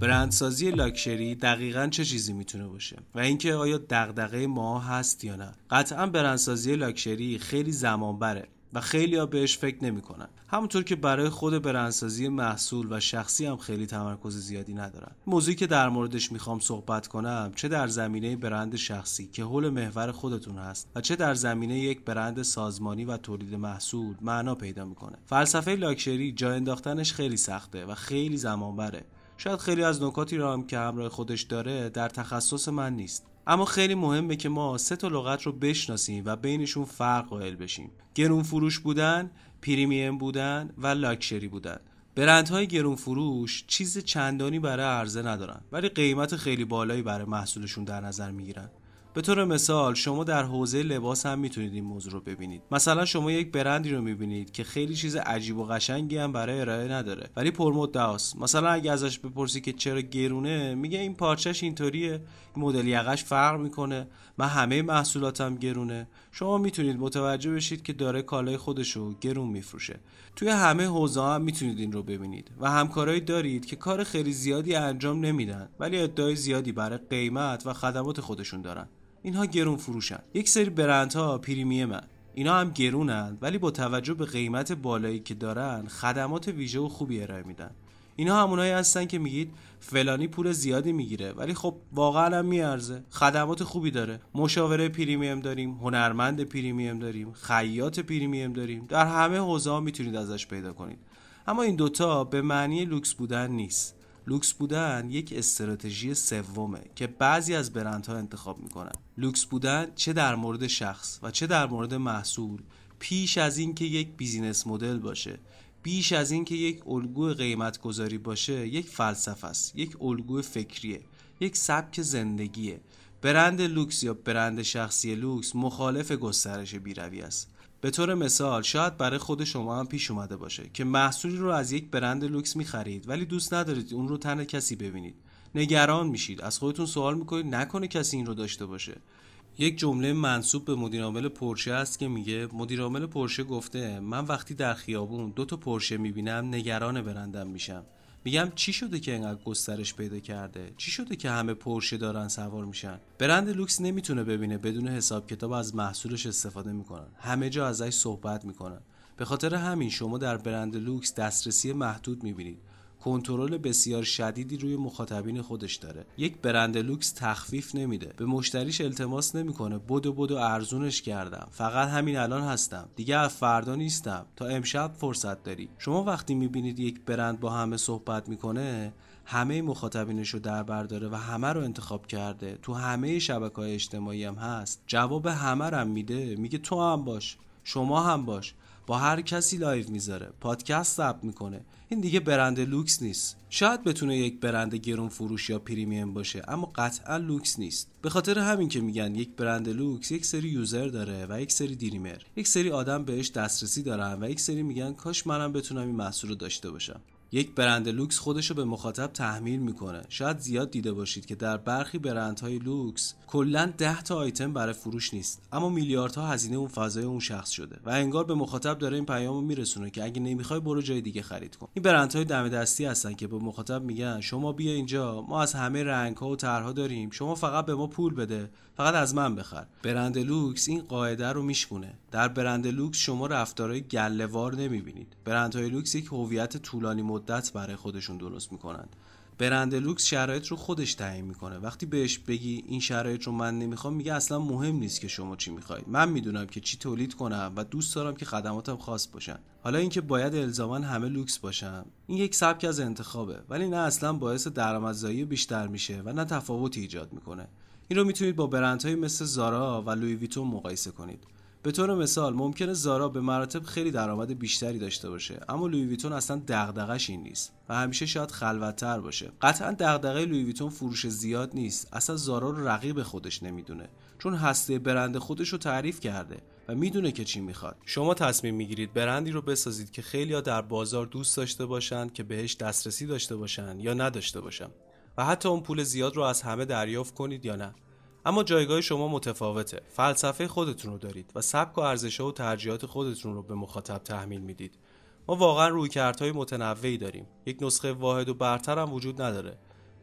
برندسازی لاکچری دقیقاً چه چیزی میتونه باشه و اینکه آیا دغدغه ما هست یا نه؟ قطعاً برندسازی لاکچری خیلی زمان بره و خیلی‌ها بهش فکر نمی‌کنن. همونطور که برای خود برندسازی محصول و شخصی هم خیلی تمرکز زیادی ندارن. موضوعی که در موردش میخوام صحبت کنم چه در زمینه برند شخصی که حول محور خودتون هست و چه در زمینه یک برند سازمانی و تولید محصول معنا پیدا میکنه. فلسفه لاکچری جا انداختنش خیلی سخته و خیلی زمان بره. شاید خیلی از نکاتی رو هم که همراه خودش داره در تخصص من نیست. اما خیلی مهمه که ما 3 لغت رو بشناسیم و بینشون فرق قائل بشیم. گرون فروش بودن، پریمیم بودن و لاکچری بودن. برندهای گرون فروش چیز چندانی برای عرضه ندارن ولی قیمت خیلی بالایی برای محصولشون در نظر میگیرن. به طور مثال شما در حوزه لباس هم میتونید این موضوع رو ببینید. مثلا شما یک برندی رو میبینید که خیلی چیز عجیب و قشنگی هم برای ارائه نداره ولی پرمدعاست. مثلا اگه ازش بپرسی که چرا گرونه، میگه این پارچش اینطوریه، این مدل یقش فرق میکنه، من همه محصولاتم گرونه. شما میتونید متوجه بشید که داره کالای خودشو گرون میفروشه. توی همه حوزه هم میتونید این رو ببینید و همکارایی دارید که کار خیلی زیادی انجام نمیدن ولی ادعای زیادی برای قیمت و خدمات خودشون دارن. اینها گرون فروشن. یک سری برندها پریمیمن. اینا هم گرونن ولی با توجه به قیمت بالایی که دارن خدمات ویژه و خوبی ارائه میدن. اینا همونایی هستن که میگید فلانی پول زیادی میگیره ولی خب واقعا هم میارزه، خدمات خوبی داره. مشاوره پریمیم داریم، هنرمند پریمیم داریم، خیاط پریمیم داریم. در همه حوزه‌ها میتونید ازش پیدا کنید. اما این دوتا به معنی لوکس بودن نیست. لوکس بودن یک استراتژی سومه که بعضی از برندها انتخاب میکنن. لوکس بودن چه در مورد شخص و چه در مورد محصول پیش از این که یک بیزینس مدل باشه، بیش از این که یک الگوی قیمت گذاری باشه، یک فلسفه است، یک الگوی فکریه، یک سبک زندگیه. برند لوکس یا برند شخصی لوکس مخالف گسترش بیروی است. به طور مثال شاید برای خود شما هم پیش اومده باشه که محصولی رو از یک برند لوکس می‌خرید ولی دوست ندارید اون رو تن کسی ببینید. نگران میشید، از خودتون سوال می‌کنید نکنه کسی این رو داشته باشه. یک جمله منسوب به مدیرعامل پورشه است که میگه مدیرعامل پورشه گفته من وقتی در خیابون 2 پورشه میبینم نگران برندم میشم. میگم چی شده که اینقدر گسترش پیدا کرده؟ چی شده که همه پورشه دارن سوار میشن؟ برند لوکس نمیتونه ببینه بدون حساب کتاب از محصولش استفاده میکنن. همه جا ازش صحبت میکنن. به خاطر همین شما در برند لوکس دسترسی محدود میبینید. کنترل بسیار شدیدی روی مخاطبین خودش داره. یک برند لوکس تخفیف نمیده. به مشتریش التماس نمیکنه بدو ارزونش کردم. فقط همین الان هستم. دیگه از فردا نیستم. تا امشب فرصت داری. شما وقتی میبینید یک برند با همه صحبت میکنه، همه مخاطبینش رو در بر داره و همه رو انتخاب کرده، تو همه شبکه‌های اجتماعی هم هست، جواب همه رو میده، میگه تو هم باش، شما هم باش، با هر کسی لایو میذاره، پادکست ضبط میکنه. این دیگه برند لوکس نیست. شاید بتونه یک برند گرون فروش یا پریمیم باشه اما قطعا لوکس نیست. به خاطر همین که میگن یک برند لوکس یک سری یوزر داره و یک سری دریمر. یک سری آدم بهش دسترسی دارن و یک سری میگن کاش منم بتونم این محصول رو داشته باشم. یک برند لوکس خودشو به مخاطب تحمیل میکنه. شاید زیاد دیده باشید که در برخی برندهای لوکس کلاً 10 آیتم برای فروش نیست اما میلیاردها هزینه اون فضای اون شخص شده و انگار به مخاطب داره این پیامو میرسونه که اگه نمیخوای برو جای دیگه خرید کن. این برندهای دم دستی هستن که به مخاطب میگن شما بیا اینجا، ما از همه رنگ‌ها و طرح‌ها داریم، شما فقط به ما پول بده، فقط از من بخر. برند لوکس این قاعده رو میشکونه. در برند لوکس شما رفتارهای گله‌وار نمیبینید. برندهای لوکس یک هویت طولانی مدت برای خودشون درست میکنن. برند لوکس شرایط رو خودش تعیین میکنه. وقتی بهش بگی این شرایط رو من نمیخوام، میگه اصلا مهم نیست که شما چی میخواید. من میدونم که چی تولید کنم و دوست دارم که خدماتم خاص باشن. حالا اینکه باید الزاما همه لوکس باشن، این یک سبک از انتخابه، ولی نه اصلا باعث درآمدزایی بیشتر میشه و نه تفاوتی ایجاد میکنه. این رو میتونید با برندهای مثل زارا و لویی ویتون مقایسه کنید. به طور مثال ممکنه زارا به مراتب خیلی درآمد بیشتری داشته باشه اما لویی ویتون اصلا دغدغش این نیست و همیشه شاید خلوت‌تر باشه. قطعا دغدغه لویی ویتون فروش زیاد نیست. اصلا زارا رو رقیب خودش نمیدونه چون هسته برند خودش رو تعریف کرده و میدونه که چی میخواد. شما تصمیم میگیرید برندی رو بسازید که خیلی‌ها در بازار دوست داشته باشن، که بهش دسترسی داشته باشن یا نداشته باشن و حتی اون پول زیاد رو از همه دریافت کنید یا نه. اما جایگاه شما متفاوته. فلسفه خودتون رو دارید و سبک و ارزش‌ها و ترجیحات خودتون رو به مخاطب تحمیل میدید. ما واقعا رویکردهای متنوعی داریم. یک نسخه واحد و برتر هم وجود نداره.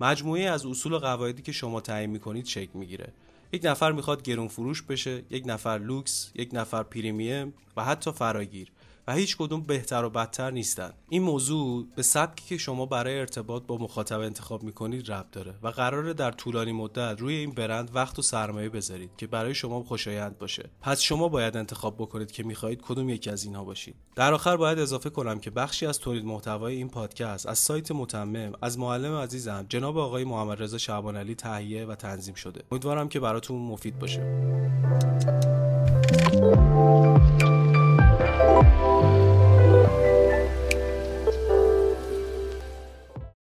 مجموعه از اصول و قواعدی که شما تعیین می‌کنید شکل می‌گیره. یک نفر میخواد گرون فروش بشه، یک نفر لوکس، یک نفر پریمیم و حتی فراگیر، و هیچ کدوم بهتر و بدتر نیستن. این موضوع به سبکی که شما برای ارتباط با مخاطب انتخاب میکنید ربط داره و قراره در طولانی مدت روی این برند وقت و سرمایه بذارید که برای شما خوشایند باشه. پس شما باید انتخاب بکنید که میخواهید کدوم یکی از اینها باشید. در آخر باید اضافه کنم که بخشی از تولید محتوای این پادکست از سایت متمم از معلم عزیزم جناب آقای محمد رضا شعبان علی تهیه و تنظیم شده. امیدوارم که براتون مفید باشه.